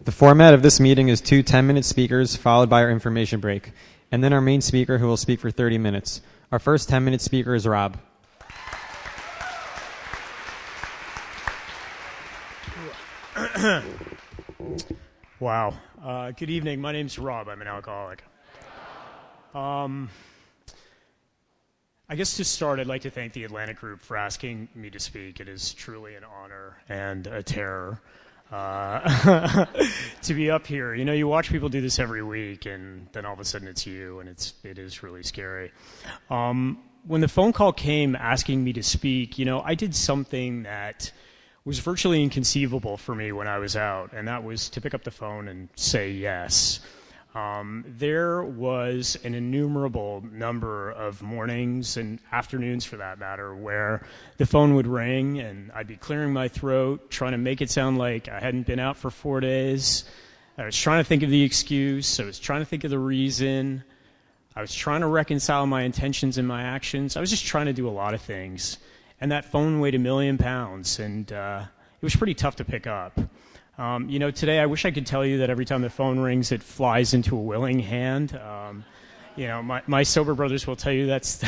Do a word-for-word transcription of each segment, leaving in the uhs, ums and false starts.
The format of this meeting is two ten-minute speakers followed by our information break, and then our main speaker who will speak for thirty minutes. Our first ten-minute speaker is Rob. Wow. Uh, good evening. My name's Rob. I'm an alcoholic. Um, I guess to start, I'd like to thank the Atlantic Group for asking me to speak. It is truly an honor and a terror uh, to be up here. You know, you watch people do this every week, and then all of a sudden it's you, and it's it is really scary. Um, when the phone call came asking me to speak, you know, I did something that was virtually inconceivable for me when I was out, and that was to pick up the phone and say yes. Um, there was an innumerable number of mornings and afternoons, for that matter, where the phone would ring and I'd be clearing my throat, trying to make it sound like I hadn't been out for four days. I was trying to think of the excuse. I was trying to think of the reason. I was trying to reconcile my intentions and my actions. I was just trying to do a lot of things. And that phone weighed a million pounds, and uh, it was pretty tough to pick up. Um, you know, today I wish I could tell you that every time the phone rings, it flies into a willing hand. Um, you know, my, my sober brothers will tell you that's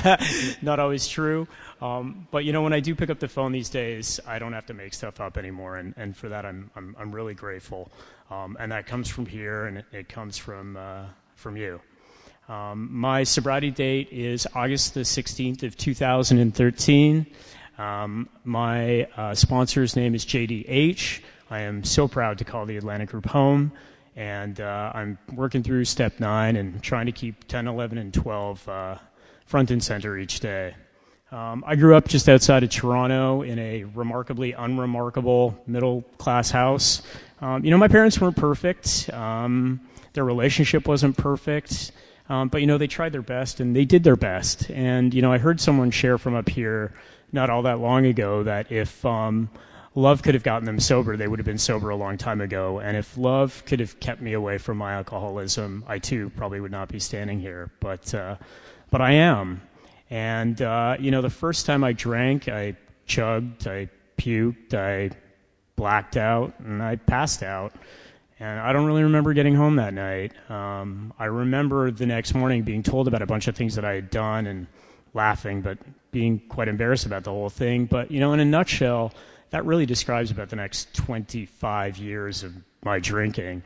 not always true. Um, but, you know, when I do pick up the phone these days, I don't have to make stuff up anymore, and, and for that I'm, I'm, I'm really grateful. Um, and that comes from here, and it, it comes from, uh, from you. Um, my sobriety date is August the sixteenth of two thousand thirteen. Um, my uh, sponsor's name is J D H. I am so proud to call the Atlantic Group home, and uh, I'm working through step nine and trying to keep ten, eleven, and twelve uh, front and center each day. Um, I grew up just outside of Toronto in a remarkably unremarkable middle-class house. Um, you know, my parents weren't perfect. Um, their relationship wasn't perfect. Um, but, you know, they tried their best, and they did their best. And, you know, I heard someone share from up here not all that long ago that if um, love could have gotten them sober, they would have been sober a long time ago. And if love could have kept me away from my alcoholism, I, too, probably would not be standing here. But uh, but I am. And, uh, you know, the first time I drank, I chugged, I puked, I blacked out, and I passed out. And I don't really remember getting home that night. Um, I remember the next morning being told about a bunch of things that I had done and laughing, but being quite embarrassed about the whole thing. But, you know, in a nutshell, that really describes about the next twenty-five years of my drinking.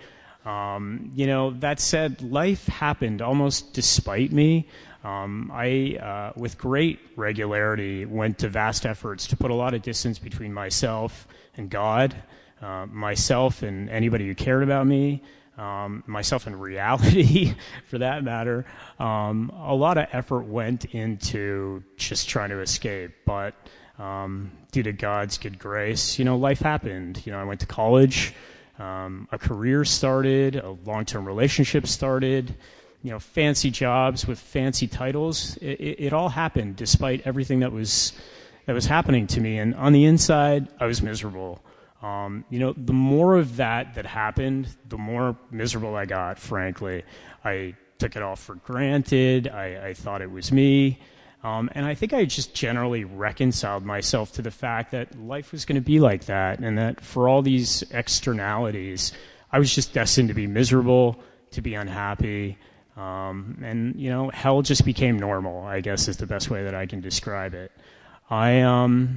Um, you know, that said, life happened almost despite me. Um, I, uh, with great regularity, went to vast efforts to put a lot of distance between myself and God. Uh, myself and anybody who cared about me, um, myself and reality, for that matter. Um, a lot of effort went into just trying to escape, but um, due to God's good grace, you know, life happened. You know, I went to college, um, a career started, a long-term relationship started, you know, fancy jobs with fancy titles. It, it, it all happened despite everything that was that was happening to me, and on the inside, I was miserable. Um, you know, the more of that that happened, the more miserable I got, frankly. I took it all for granted. I, I thought it was me. Um, and I think I just generally reconciled myself to the fact that life was going to be like that, and that for all these externalities, I was just destined to be miserable, to be unhappy. Um, and, you know, hell just became normal, I guess is the best way that I can describe it. I... um.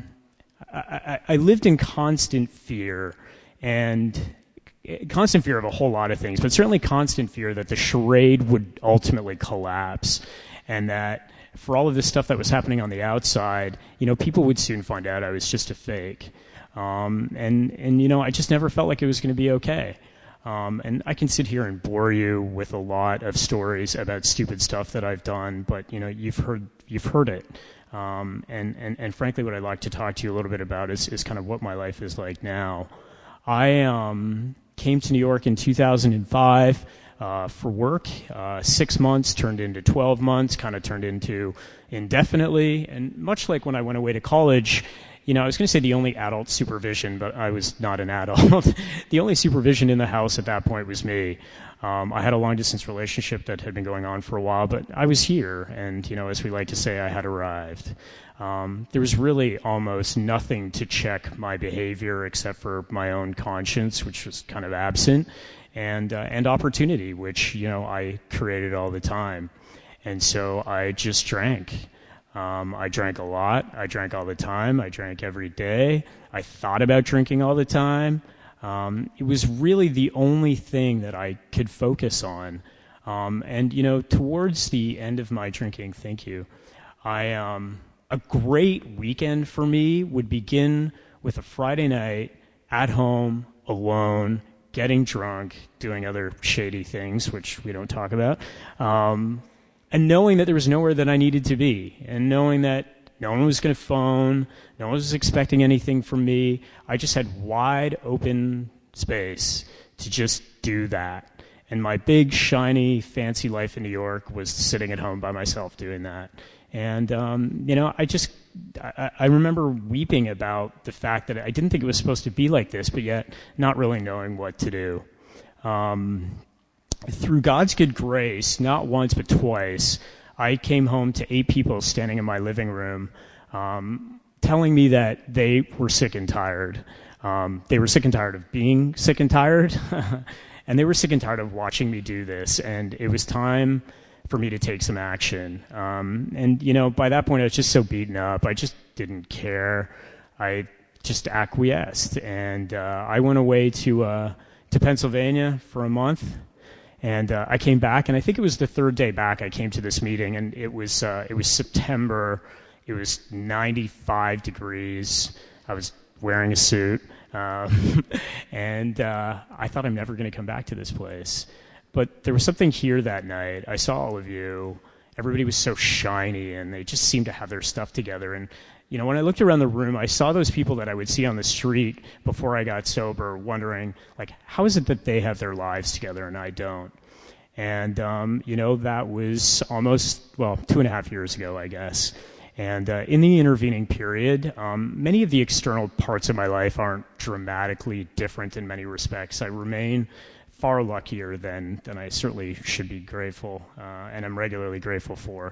I, I lived in constant fear, and constant fear of a whole lot of things, but certainly constant fear that the charade would ultimately collapse, and that for all of this stuff that was happening on the outside, you know, people would soon find out I was just a fake. Um, and, and, you know, I just never felt like it was going to be okay. Um, and I can sit here and bore you with a lot of stories about stupid stuff that I've done, but, you know, you've heard, you've heard it. Um, and, and, and frankly, what I'd like to talk to you a little bit about is, is kind of what my life is like now. I um, came to New York in two thousand five uh, for work. Uh, six months turned into twelve months, kind of turned into indefinitely. And much like when I went away to college, you know, I was going to say the only adult supervision, but I was not an adult. The only supervision in the house at that point was me. Um, I had a long-distance relationship that had been going on for a while, but I was here, and, you know, as we like to say, I had arrived. Um, there was really almost nothing to check my behavior except for my own conscience, which was kind of absent, and uh, and opportunity, which, you know, I created all the time. And so I just drank. Um, I drank a lot. I drank all the time. I drank every day. I thought about drinking all the time. Um, it was really the only thing that I could focus on. Um, and, you know, towards the end of my drinking, thank you, I, um, a great weekend for me would begin with a Friday night at home, alone, getting drunk, doing other shady things, which we don't talk about, um, and knowing that there was nowhere that I needed to be, and knowing that no one was going to phone, no one was expecting anything from me. I just had wide open space to just do that. And my big, shiny, fancy life in New York was sitting at home by myself doing that. And, um, you know, I just, I, I remember weeping about the fact that I didn't think it was supposed to be like this, but yet not really knowing what to do. Um, through God's good grace, not once but twice, I came home to eight people standing in my living room, um, telling me that they were sick and tired. Um, they were sick and tired of being sick and tired, and they were sick and tired of watching me do this. And it was time for me to take some action. Um, and, you know, by that point, I was just so beaten up. I just didn't care. I just acquiesced. And uh, I went away to uh, to Pennsylvania for a month. And uh, I came back, and I think it was the third day back I came to this meeting, and it was uh, it was September. It was ninety-five degrees. I was wearing a suit, um, and uh, I thought I'm never going to come back to this place. But there was something here that night. I saw all of you. Everybody was so shiny, and they just seemed to have their stuff together. And, you know, when I looked around the room, I saw those people that I would see on the street before I got sober, wondering, like, how is it that they have their lives together and I don't? And, um, you know, that was almost, well, two and a half years ago, I guess. And uh, in the intervening period, um, many of the external parts of my life aren't dramatically different in many respects. I remain far luckier than, than I certainly should be grateful, uh, and I'm regularly grateful for.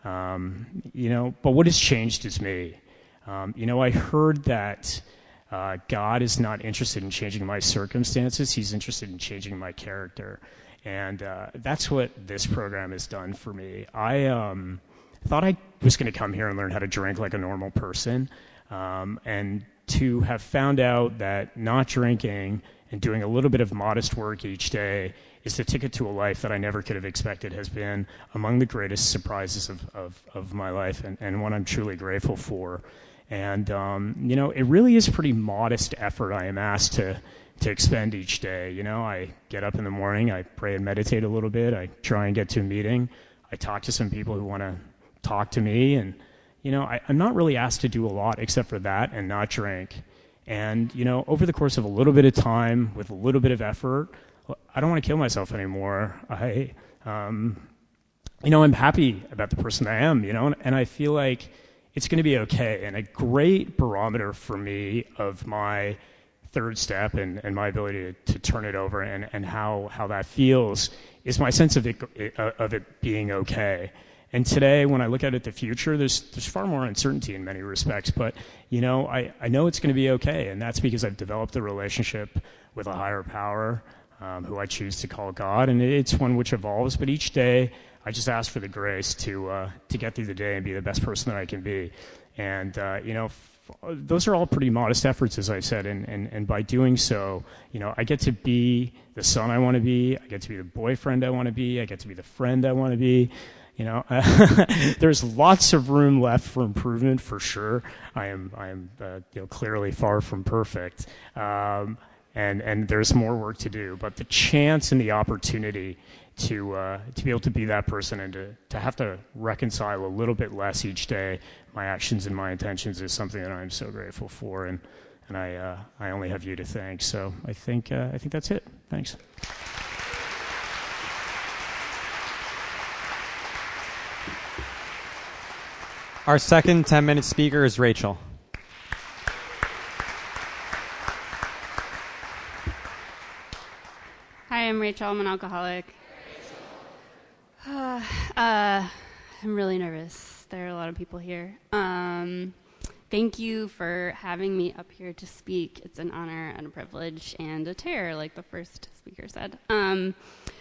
Um, you know, but what has changed is me. Um, you know, I heard that uh, God is not interested in changing my circumstances. He's interested in changing my character. And uh, that's what this program has done for me. I um, thought I was going to come here and learn how to drink like a normal person. Um, and to have found out that not drinking and doing a little bit of modest work each day is the ticket to a life that I never could have expected has been among the greatest surprises of, of, of my life, and, and one I'm truly grateful for. And, um, you know, it really is pretty modest effort I am asked to, to expend each day. You know, I get up in the morning, I pray and meditate a little bit, I try and get to a meeting, I talk to some people who want to talk to me, and, you know, I, I'm not really asked to do a lot except for that and not drink. And, you know, over the course of a little bit of time, with a little bit of effort, I don't want to kill myself anymore. I, um, you know, I'm happy about the person I am, you know, and, and I feel like it's going to be okay. And a great barometer for me of my third step and, and my ability to, to turn it over and, and how, how that feels is my sense of it, of it being okay. And today, when I look out at the future, there's there's far more uncertainty in many respects. But, you know, I, I know it's going to be okay. And that's because I've developed a relationship with a higher power, um, who I choose to call God. And it's one which evolves. But each day, I just ask for the grace to uh, to get through the day and be the best person that I can be. And, uh, you know, f- those are all pretty modest efforts, as I said. And, and, and by doing so, you know, I get to be the son I want to be. I get to be the boyfriend I want to be. I get to be the friend I want to be. You know, uh, there's lots of room left for improvement, for sure. I am, I am, uh, you know, clearly far from perfect, um, and and there's more work to do. But the chance and the opportunity to uh, to be able to be that person and to to have to reconcile a little bit less each day, my actions and my intentions, is something that I'm so grateful for, and and I uh, I only have you to thank. So I think uh, I think that's it. Thanks. Our second ten-minute speaker is Rachel. I'm Rachel. I'm an alcoholic. Uh, uh, I'm really nervous. There are a lot of people here. Um, thank you for having me up here to speak. It's an honor and a privilege and a terror, like the first speaker said. Um,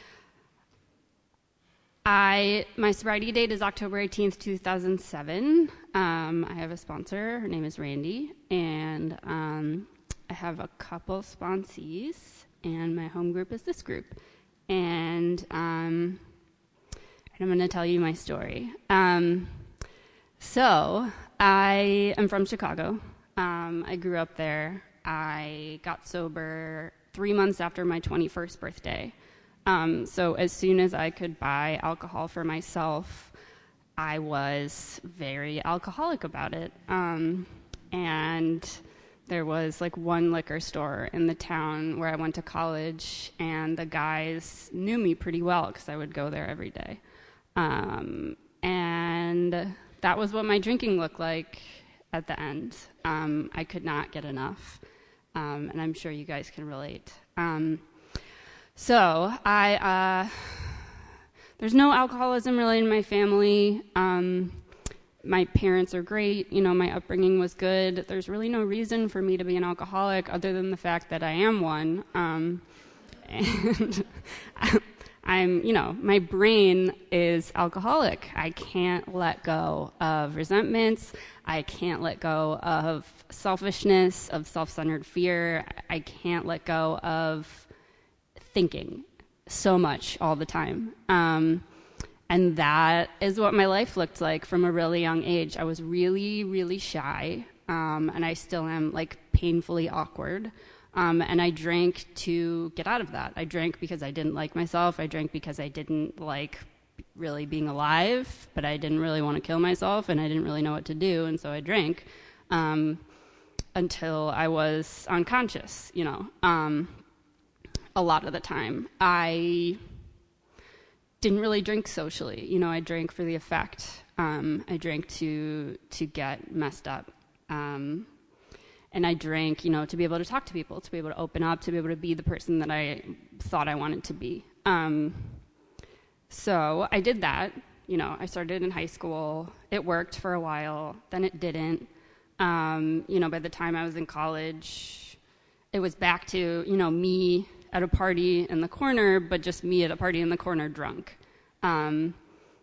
I my sobriety date is October eighteenth, two thousand seven. Um, I have a sponsor. Her name is Randy, and um, I have a couple sponsees, and my home group is this group. And um, I'm going to tell you my story. Um, so I am from Chicago. Um, I grew up there. I got sober three months after my twenty-first birthday. Um, so as soon as I could buy alcohol for myself, I was very alcoholic about it. Um, and there was like one liquor store in the town where I went to college, and the guys knew me pretty well because I would go there every day. Um, and that was what my drinking looked like at the end. Um, I could not get enough, um, and I'm sure you guys can relate. Um, so I, uh, there's no alcoholism really in my family. Um, my parents are great. You know, my upbringing was good. There's really no reason for me to be an alcoholic other than the fact that I am one. Um, and I'm, you know, my brain is alcoholic. I can't let go of resentments. I can't let go of selfishness, of self-centered fear. I can't let go of thinking so much all the time. Um, and that is what my life looked like from a really young age. I was really, really shy, um, and I still am, like, painfully awkward. Um, and I drank to get out of that. I drank because I didn't like myself. I drank because I didn't like really being alive, but I didn't really want to kill myself, and I didn't really know what to do, and so I drank um, until I was unconscious, you know. Um, a lot of the time. I didn't really drink socially. You know, I drank for the effect. Um, I drank to to get messed up. Um, and I drank, you know, to be able to talk to people, to be able to open up, to be able to be the person that I thought I wanted to be. Um, so I did that. You know, I started in high school. It worked for a while. Then it didn't. Um, you know, by the time I was in college, it was back to, you know, me at a party in the corner, but just me at a party in the corner drunk. Um,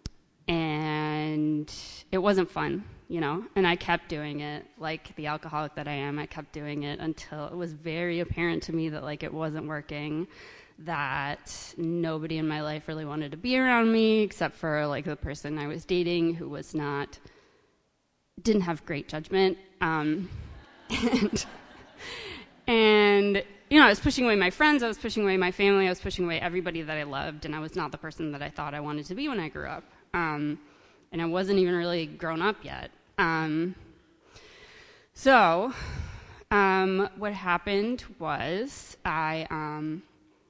and it wasn't fun, you know, and I kept doing it like the alcoholic that I am. I kept doing it until it was very apparent to me that, like, it wasn't working, that nobody in my life really wanted to be around me except for, like, the person I was dating, who was not, didn't have great judgment. Um, and, and you know, I was pushing away my friends, I was pushing away my family, I was pushing away everybody that I loved, and I was not the person that I thought I wanted to be when I grew up. Um, and I wasn't even really grown up yet. Um, so, um, what happened was I, um,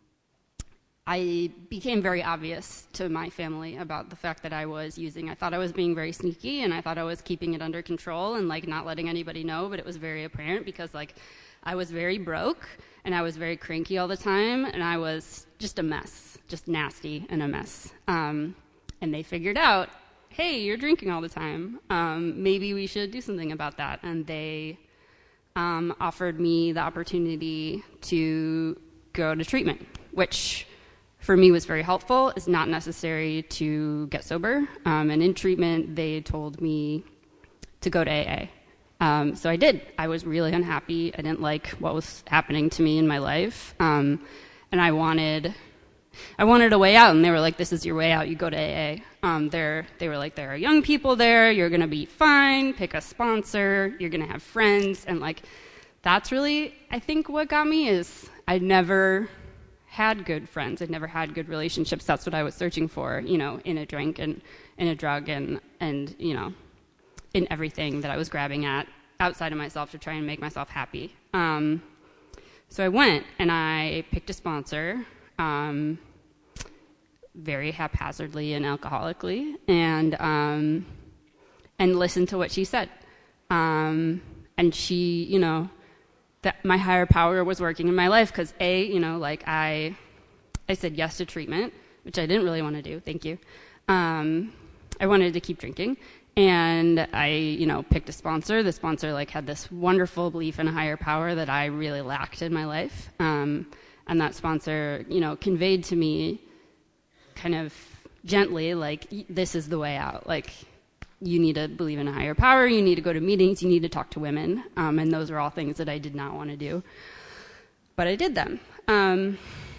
I became very obvious to my family about the fact that I was using. I thought I was being very sneaky, and I thought I was keeping it under control and, like, not letting anybody know, but it was very apparent because, like, I was very broke, and I was very cranky all the time, and I was just a mess, just nasty and a mess. Um, and they figured out, hey, you're drinking all the time. Um, maybe we should do something about that. And they um, offered me the opportunity to go to treatment, which for me was very helpful. It's not necessary to get sober. Um, and in treatment, they told me to go to A A. Um, so I did. I was really unhappy. I didn't like what was happening to me in my life. Um, and I wanted, I wanted a way out. And they were like, this is your way out. You go to A A. Um, they're, they were like, there are young people there. You're going to be fine. Pick a sponsor. You're going to have friends. And, like, that's really, I think, what got me is I never had good friends. I'd never had good relationships. That's what I was searching for, you know, in a drink and in a drug and, and, you know, in everything that I was grabbing at outside of myself to try and make myself happy. Um, so I went and I picked a sponsor, um, very haphazardly and alcoholically, and um, and listened to what she said. Um, and she, you know, that my higher power was working in my life because, A, you know, like I I said yes to treatment, which I didn't really want to do. Thank you. Um, I wanted to keep drinking. And I, you know, picked a sponsor. The sponsor, like, had this wonderful belief in a higher power that I really lacked in my life. Um, and that sponsor, you know, conveyed to me kind of gently, like, this is the way out. Like, you need to believe in a higher power. You need to go to meetings. You need to talk to women. Um, and those are all things that I did not want to do. But I did them. Um,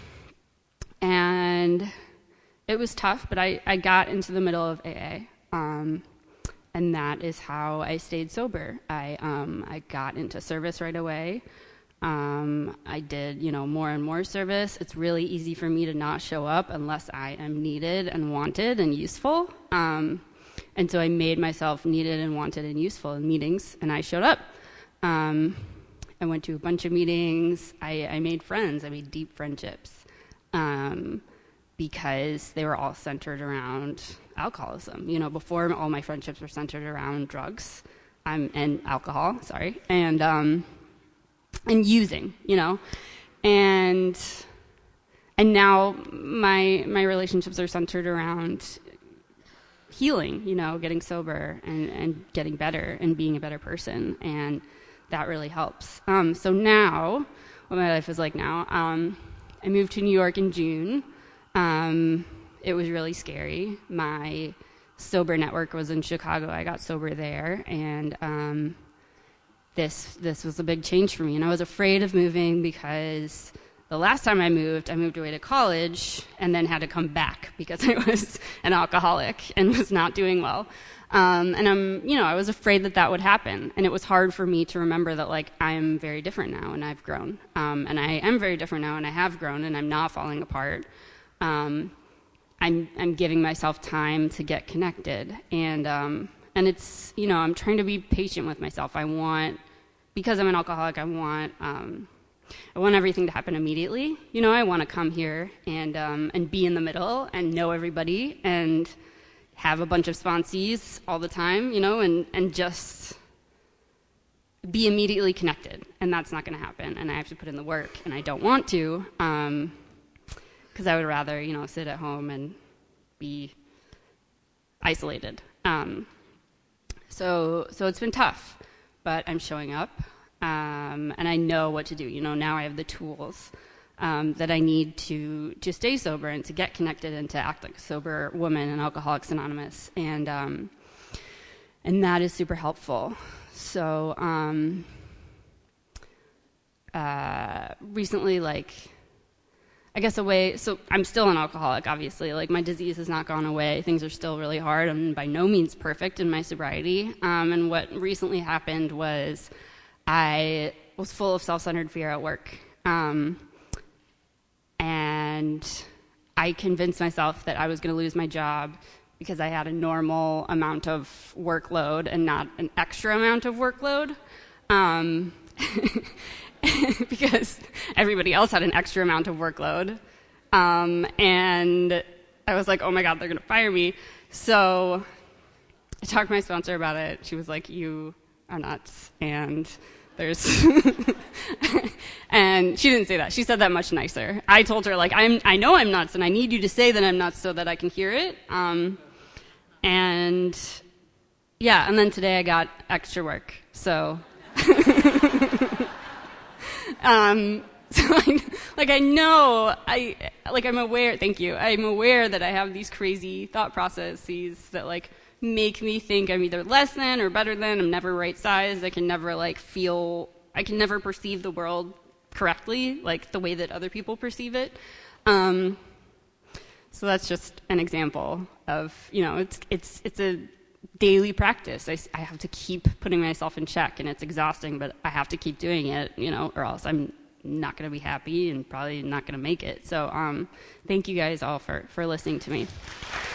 and it was tough, but I, I got into the middle of A A. Um, And that is how I stayed sober. I um, I got into service right away. Um, I did, you know, more and more service. It's really easy for me to not show up unless I am needed and wanted and useful. Um, and so I made myself needed and wanted and useful in meetings, and I showed up. Um, I went to a bunch of meetings. I, I made friends. I made deep friendships. Um, because they were all centered around alcoholism. You know, before all my friendships were centered around drugs um, and alcohol, sorry, and um, and using, you know. And and now my my relationships are centered around healing, you know, getting sober and, and getting better and being a better person. And that really helps. Um, so now, what my life is like now, um, I moved to New York in June. Um, it was really scary. My sober network was in Chicago. I got sober there, and um, this this was a big change for me. And I was afraid of moving because the last time I moved, I moved away to college and then had to come back because I was an alcoholic and was not doing well. Um, and I'm, you know, I was afraid that that would happen. And it was hard for me to remember that, like, I am very different now and I've grown. Um, and I am very different now and I have grown and I'm not falling apart. Um, I'm, I'm giving myself time to get connected. And, um, and it's, you know, I'm trying to be patient with myself. I want, because I'm an alcoholic, I want, um, I want everything to happen immediately. You know, I want to come here and, um, and be in the middle and know everybody and have a bunch of sponsees all the time, you know, and, and just be immediately connected. And that's not going to happen. And I have to put in the work, and I don't want to, um, because I would rather, you know, sit at home and be isolated. Um, so, so it's been tough, but I'm showing up, um, and I know what to do. You know, now I have the tools um, that I need to to stay sober and to get connected and to act like a sober woman in Alcoholics Anonymous, and um, and that is super helpful. So um, uh, recently, like. I guess a way, so I'm still an alcoholic, obviously. Like, my disease has not gone away. Things are still really hard. I'm by no means perfect in my sobriety. Um, and what recently happened was I was full of self-centered fear at work. Um, and I convinced myself that I was going to lose my job because I had a normal amount of workload and not an extra amount of workload. Um, because everybody else had an extra amount of workload. Um, and I was like, oh my God, they're going to fire me. So I talked to my sponsor about it. She was like, you are nuts. And there's, and she didn't say that. She said that much nicer. I told her, like, I'm, I know I'm nuts, and I need you to say that I'm nuts so that I can hear it. Um, and yeah, and then today I got extra work. So. Um, so like, like I know, I, like I'm aware, thank you, I'm aware that I have these crazy thought processes that like make me think I'm either less than or better than, I'm never right sized, I can never like feel, I can never perceive the world correctly, like the way that other people perceive it. Um, so that's just an example of, you know, it's, it's, it's a daily practice. I, I have to keep putting myself in check, and it's exhausting, but I have to keep doing it, you know, or else I'm not going to be happy and probably not going to make it. So um, thank you guys all for, for listening to me.